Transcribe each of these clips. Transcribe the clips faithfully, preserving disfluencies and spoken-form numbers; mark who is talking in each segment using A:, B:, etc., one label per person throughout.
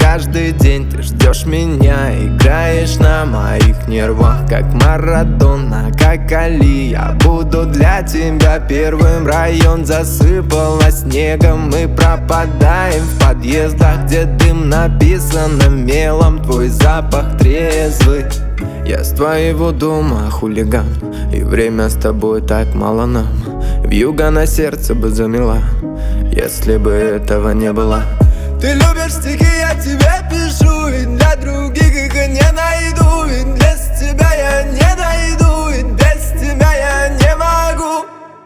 A: каждый день ты ждешь меня, играешь на моих нервах, как Марадона, как Али. Я буду для тебя первым. Район засыпало снегом, мы пропадаем в подъездах, где дым написано мелом. Твой запах трезвый. Я с твоего дома хулиган, и время с тобой так мало нам. Вьюга на сердце бы замела, если бы этого не было.
B: Ты любишь стихи, я тебе пишу, и для других их и не найду, и без тебя я не дойду, и без тебя я не могу.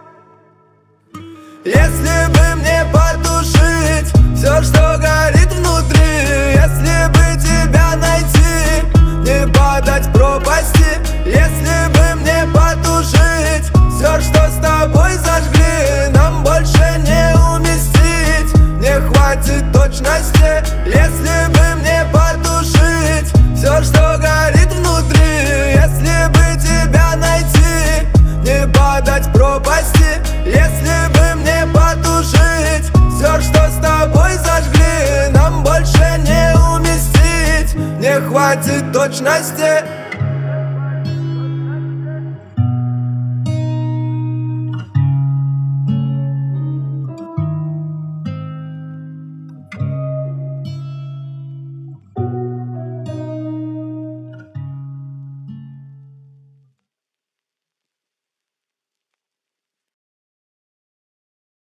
B: Если бы мне потушить все, что горит внутри, если бы тебя найти, не падать в пропасти. Если бы мне потушить все, что с тобой зажгли, нам больше не уместить, не хватит точности. Если бы мне потушить все, что горит внутри, если бы тебя найти, не падать в пропасти. Если бы мне потушить все, что с тобой зажгли, нам больше не уместить, не хватит точности.